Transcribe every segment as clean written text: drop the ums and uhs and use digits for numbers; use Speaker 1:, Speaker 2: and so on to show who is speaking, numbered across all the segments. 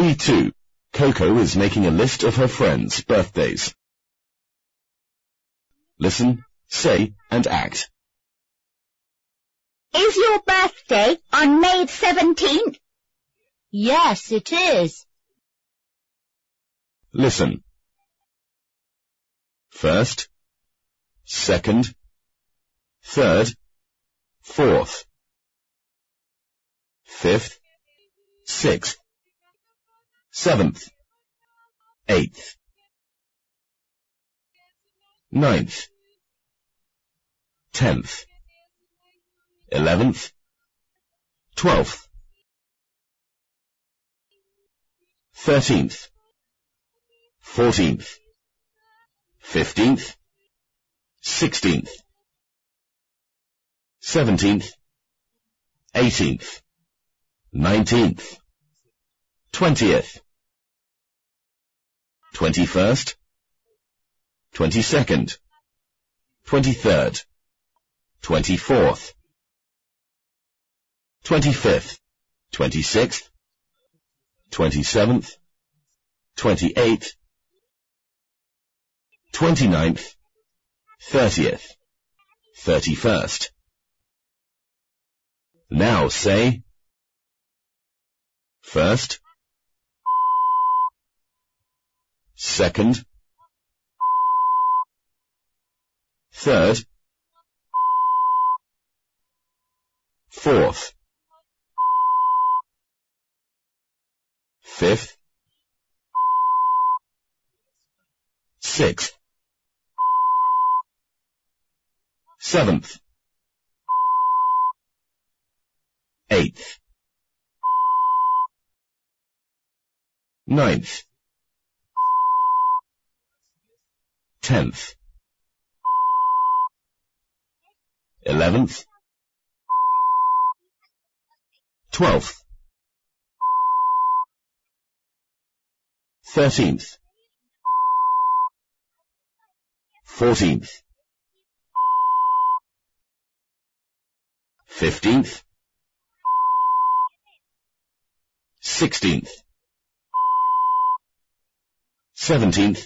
Speaker 1: Day 2. Coco is making a list of her friends' birthdays. Listen, say, and act.
Speaker 2: Is your birthday on May 17th?
Speaker 3: Yes, it is.
Speaker 1: Listen. First, second, third, fourth, fifth, sixth, seventh, eighth, ninth, 10th, 11th, 12th, 13th, 14th, 15th, 16th, 17th, 18th, 19th, 20th, 21st, 22nd, 23rd, 24th, 25th, 26th, 27th, 28th, 29th, 30th, 31st. Now say, first, second, third, fourth, fifth, sixth, seventh, eighth, ninth, 10th, 11th, 12th, 13th, 14th, 15th, 16th, 17th,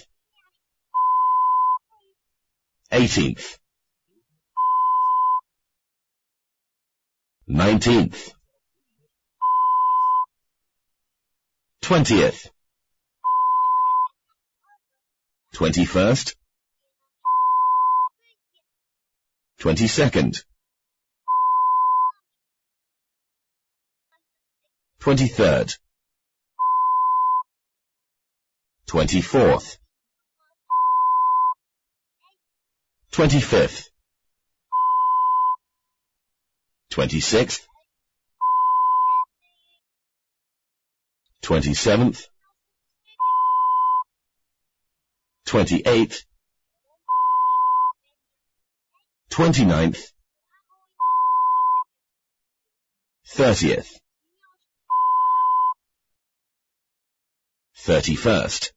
Speaker 1: 18th, 19th, 20th, 21st, 22nd, 23rd, 24th, 25th, 26th, 27th, 28th, 29th, 30th, 31st.